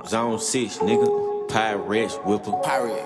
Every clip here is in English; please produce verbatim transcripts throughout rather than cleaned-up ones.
Zone six, nigga. Pyrex, whipper. Pirate.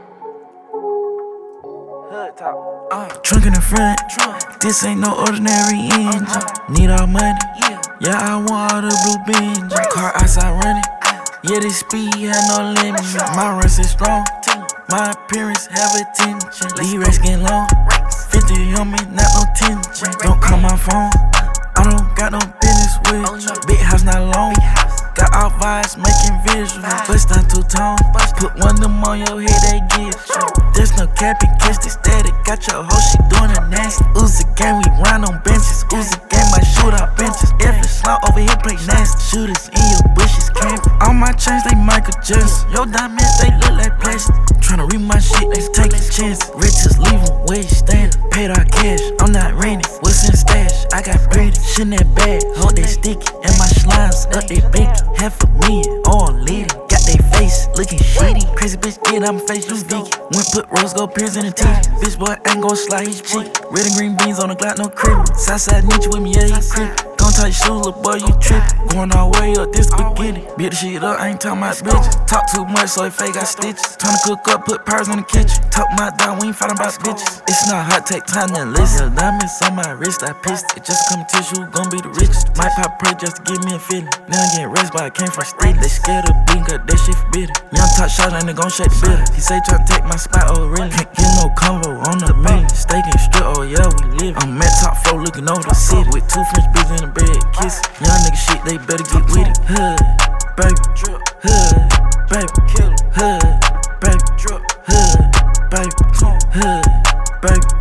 Hood top. Uh, Trunk in the front, trunk. this ain't no ordinary engine. Need all money, Yeah. yeah, I want all the blue Benz. Car outside running, yeah, this speed had no limit. My runs is strong, my appearance have attention. These racks getting long, fifty on me, not no tension. Don't call my phone, I don't got no business with you. Big house not long, got all vibes making visual. Bust down two tone, put one of them on your head, they get you. There's no cap and catch the static. Got your hoe, she doing a nasty. Uzi gang, we ride on benches. Uzi gang, my shoot out benches. If it's slow over here, play nasty. Shooters in your bushes, camping. All my chains, they Michael Jackson. Your diamonds, they look like plastic. Tryna read my shit, they taking chances. Riches leaving where you standing. Paid our cash, I'm not renting. What's in stash? I got pretty. Shit in that bag, hold they sticky. And my slimes up they bacon. Half a million, all leading. Got they face looking shitty. Crazy bitch, get out my face, you Vicky. Went put rose gold pierce in the teeth. Bitch boy ain't gon' slide his cheek. Red and green beans on the Glock, no crib. Southside need you with me, yeah, you creep. Don't touch your shoes, little boy, you trippin'. Going all the way up, this beginning. Beat the shit up, I ain't talking about bitches. Talk too much, so it fake got stitches. Tryna cook up, put powers in the kitchen. Talk my dog, we ain't fighting about bitches. It's not hot, take time to listen. Diamonds on my wrist, I pissed it. Just a competition, who gon' be the richest? Might pop pray just to give me a feeling. Now I'm getting rest, but I came from street. They scared of being cause that shit forbidden. Young top shot, and they gon' shake the bitter. He say tryna take my spot, oh really? Can't get no convo on the million. Steak and strip, oh yeah, we live. I'm at top floor looking over the city. With two French bitches in the bed, kissing. Young nigga shit, they better get with it. Hood, baby, hood, baby, hood, baby, hood, baby, hood, baby.